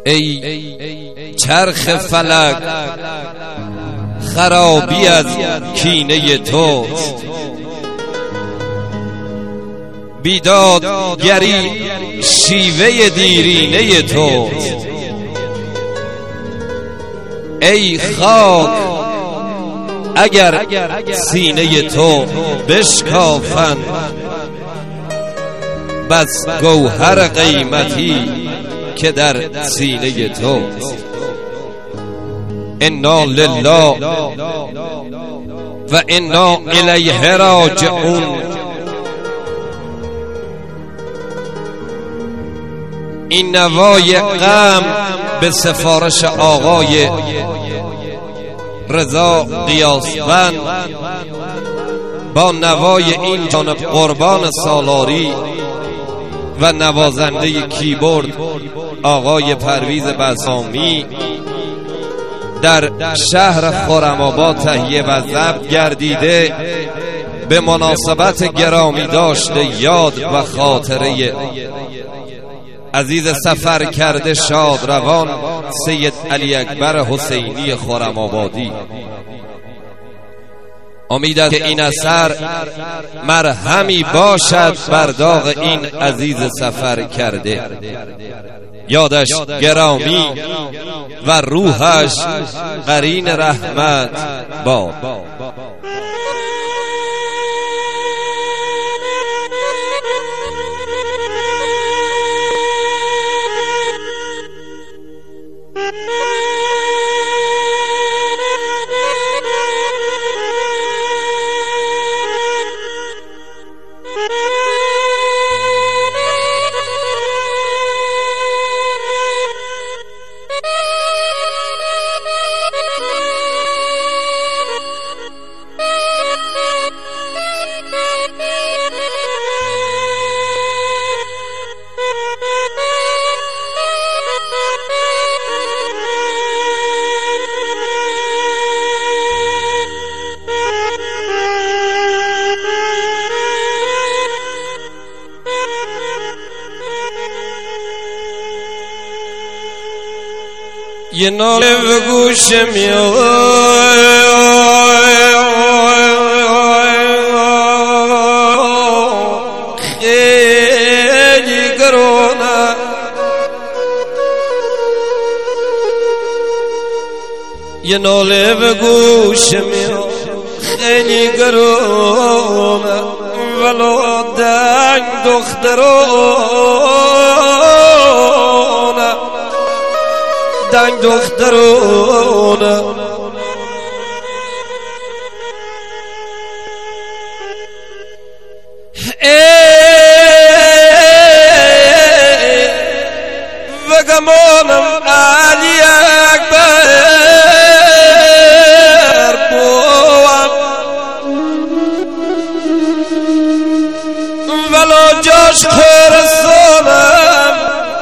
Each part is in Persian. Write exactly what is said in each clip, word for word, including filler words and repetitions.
ای چرخ فلک خرابی از کینه توست، بیدادگری شیوه دیرینه توست. ای خاک اگر سینه تو بشکافند، بس گوهر قیمتی که در سینه توست. انا لله و انا الیه راجعون. این نوای غم به سفارش آقای رضا قیاسبند با نوای این جانب قربان سالاری و نوازنده کیبورد آقای پرویز بسامی در شهر خرم‌آباد تهیه و ضبط گردیده، به مناسبت گرامی داشته یاد و خاطره عزیز سفر کرده شاد روان سید علی اکبر حسینی خرم‌آبادی. امید است که این اثر مرهمی باشد بر داغ این عزیز سفر کرده، یادش گرامی و روحش قرین رحمت باد. یه ناله به گوش میاد، خیلی گرونه، یه ناله به گوش میاد خیلی گرونه، ولو دنگ دخترونه، دنگ دخترونه. و گمانم علی اکبر بوام، ولو جاش خرسانم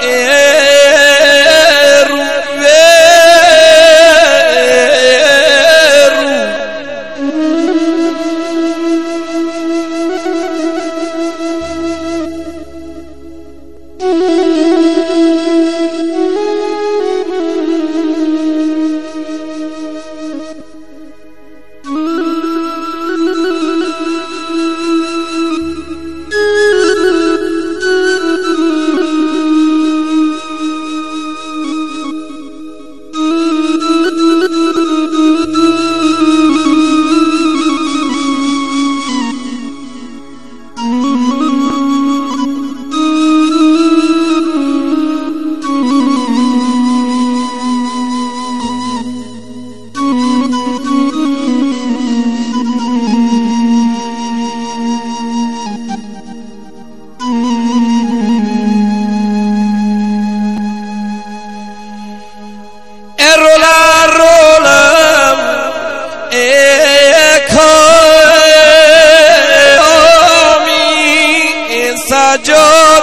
سجاد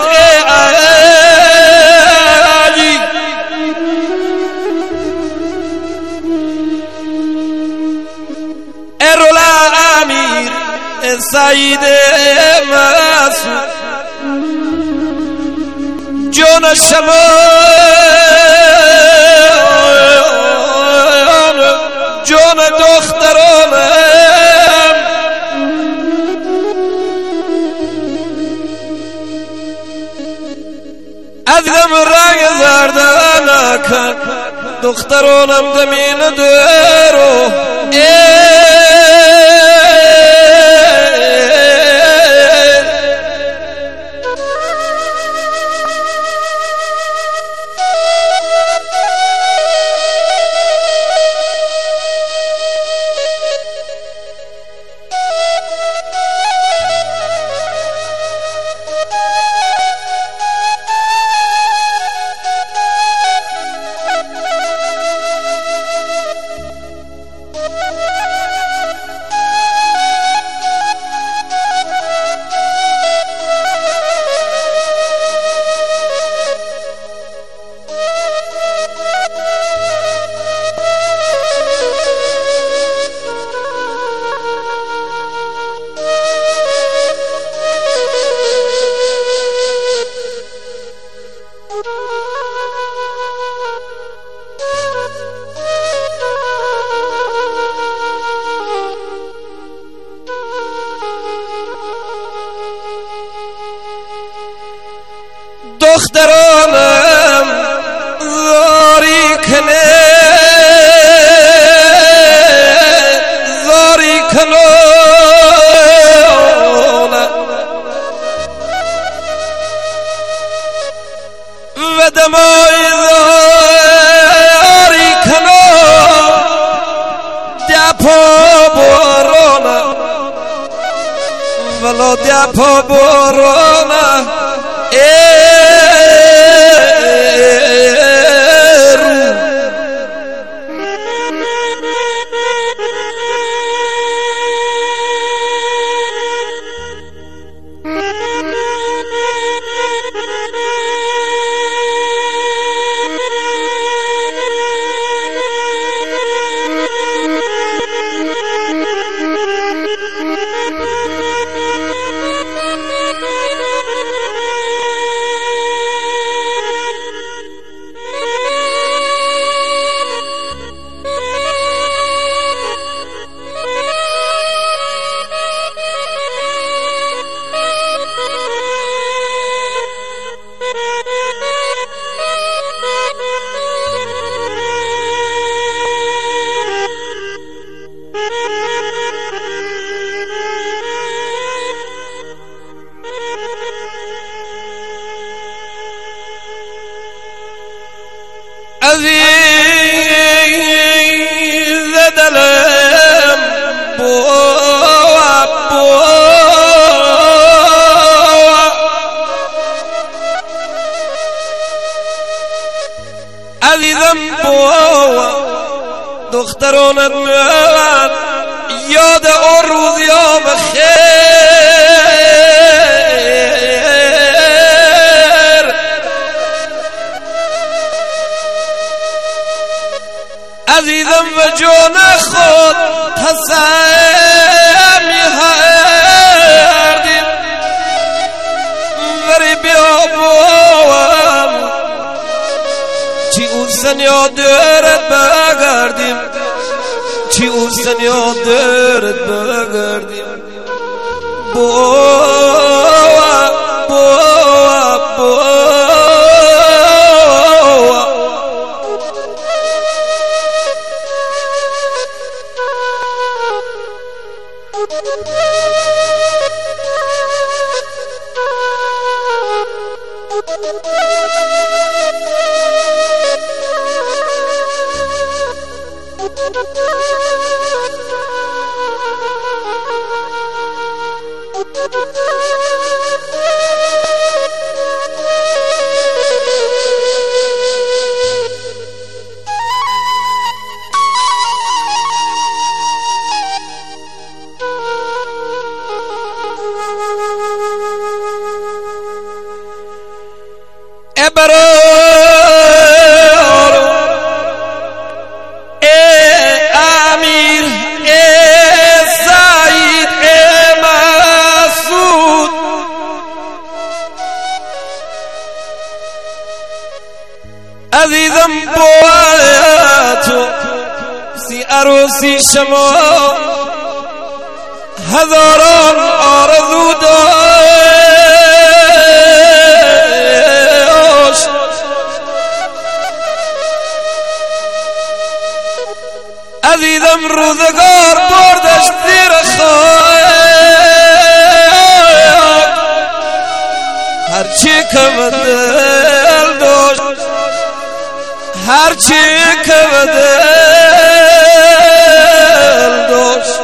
علی ارول امیر سعید مسعود جان شما عزیزم رنگ زرده نکن دخترانم دمین درو دخترانم زاری کنه زاری کنونه و دمای زاری کنه دپا بارونه ولو دپا بارونه عزیز دلم بوا بوا عزیزم بوا دخترانت من یاد اون روزیام خیر عزیزم و جان خود تسمی هردیم وری بیا بوام چی اون سن یادرت بگردیم چی اون سن یادرت بگردیم بوا بوا بوا ابرار ای امیر ای سعید ای مسعود عزیزم بوالتو سی عروسی شما هزاران آرزو داشت هرچی که دل داشت هرچی که دل داشت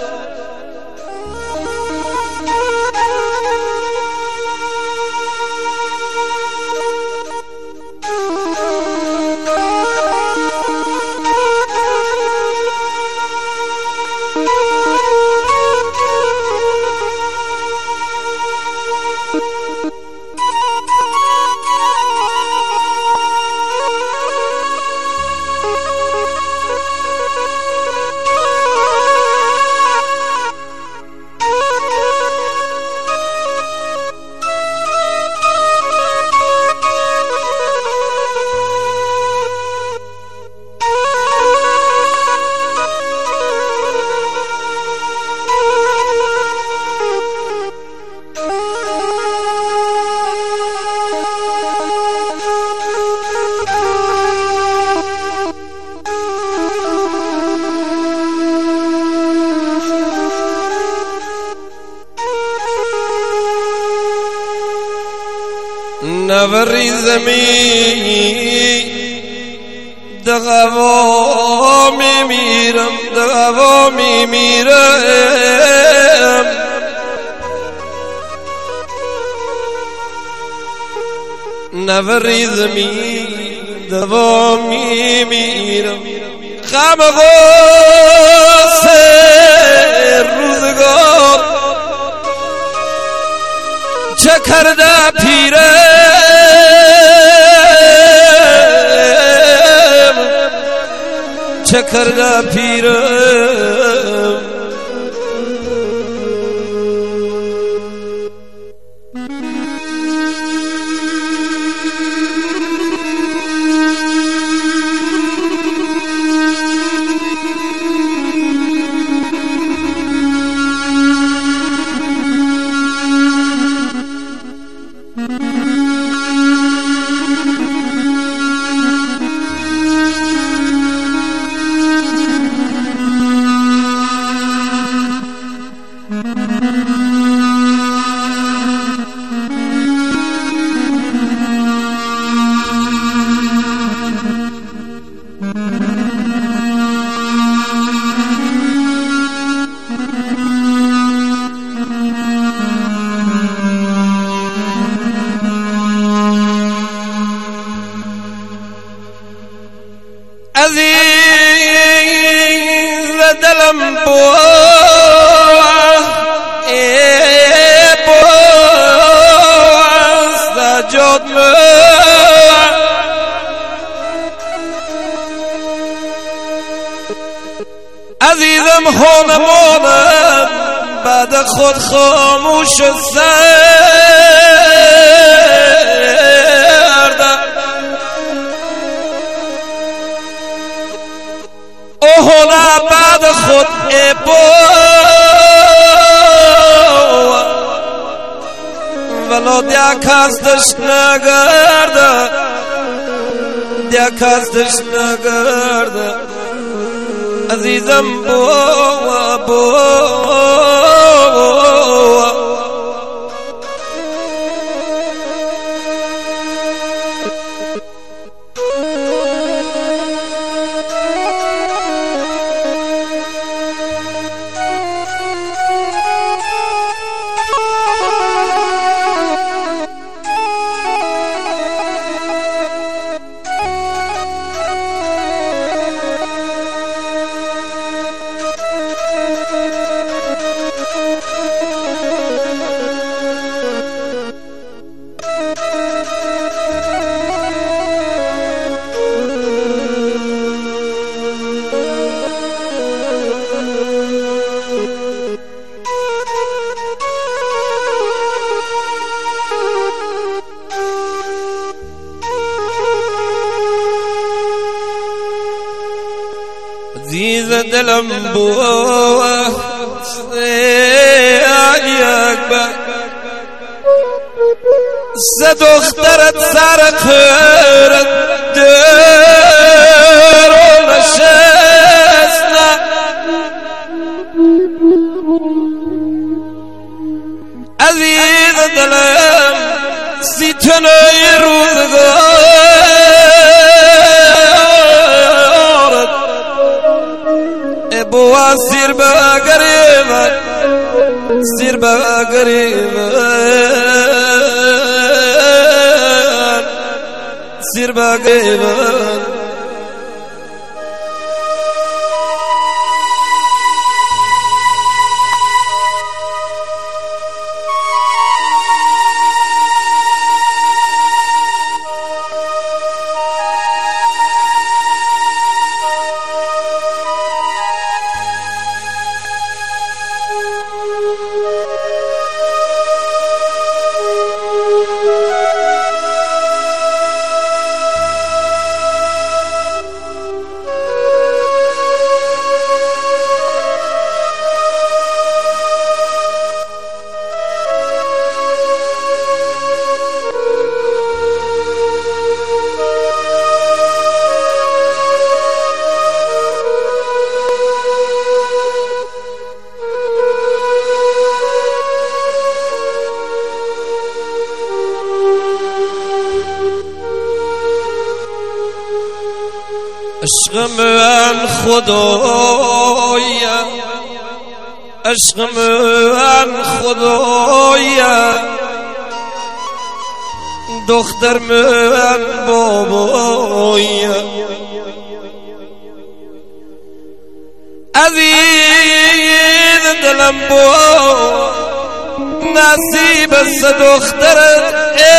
نوری زمین دغوا میمیرم دغوا میمیرم نوری زمین دغوا میمیرم غم غصه روزگار چه کرده پیرم چه کرده پیرم عزیز دلم بواه ای بواه سجاد عزیزم خانمانم بعد خود خاموش سرده اوهنا بعد خود ای بواه ولو دیا کستش نگرده دیا کستش نگرده عزیزم بوا بوا عزیز دلم بواه ای اکبر سه دخترت سر خیرت در و نشستن عزیز دلم میتونه روزگارت ابو سیر بگریمت سیر بگریمت سیر بگریمت عشق من خدایا عشق من خدایا دختر من بابایا عزیز دلم با نصیب از دخترت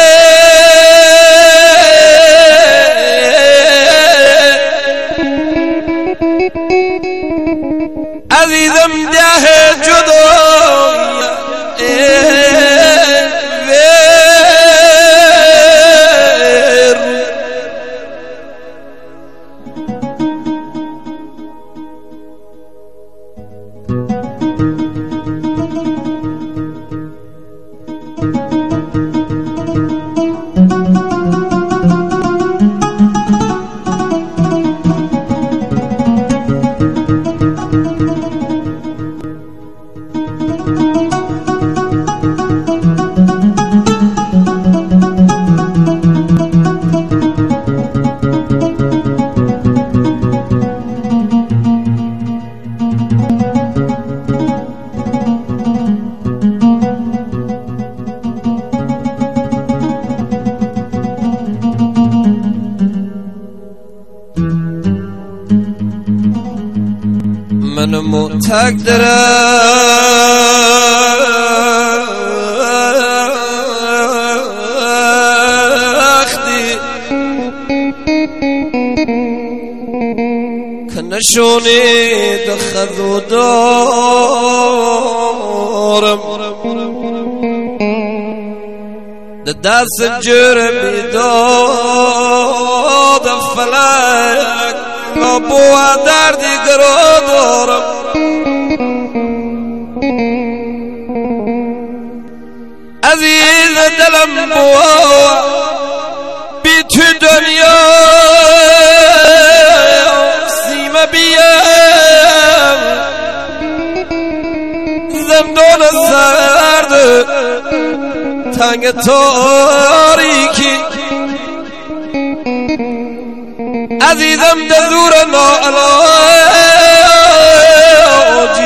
عزیزم ده جدایا من متقدرختی که نشونی دخذو دارم دست جرمی داد فلک ابو دردی گرو دارم عزیز دلم بوا بی تو دنیا سیمه بیم زندان سرد تنگ تاریکی عزیزم دزور ناعلاجی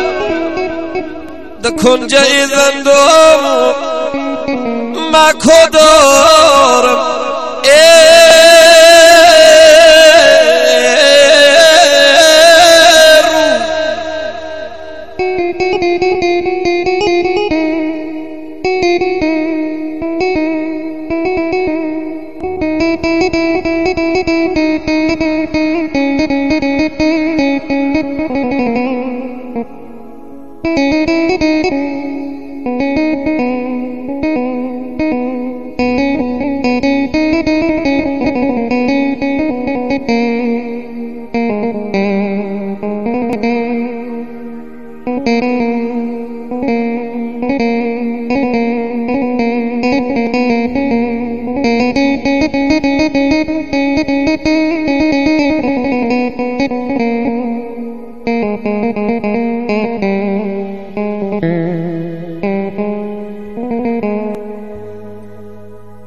ده کنج زندان مکو دارم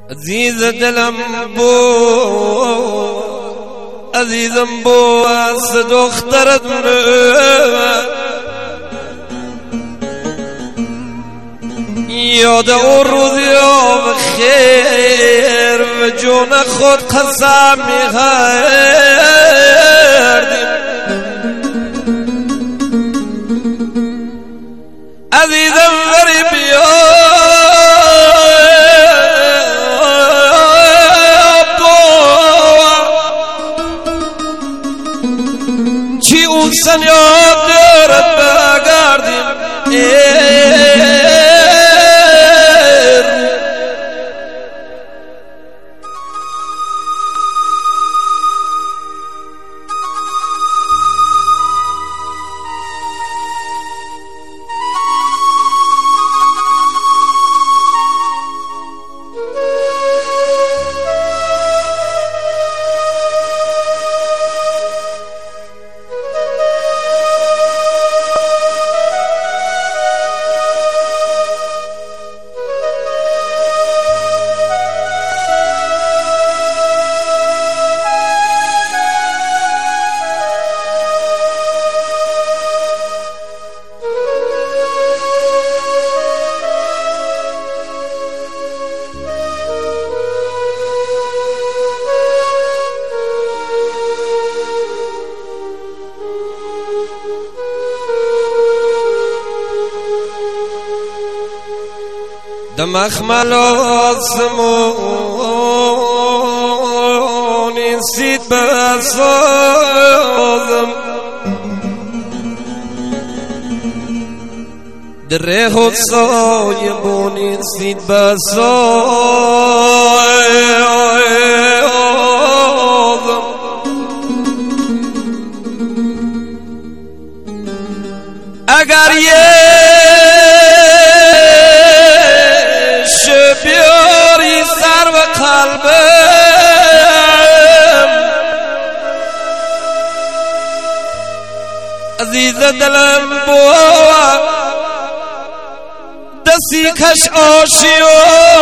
عزیز دلم بو عزیزم بو از دخترت یاد اون روزی ها بخیر و جون خود قسم میخوردیم عزیزم بری بیا چی اون سن یاد دارد بگردیم دمخمل آسمونی سید بسازم در خود سایبونی سید بسازم اگر یه بیاری سر و قلبم عزیز دلم بوا دستی کش آشیو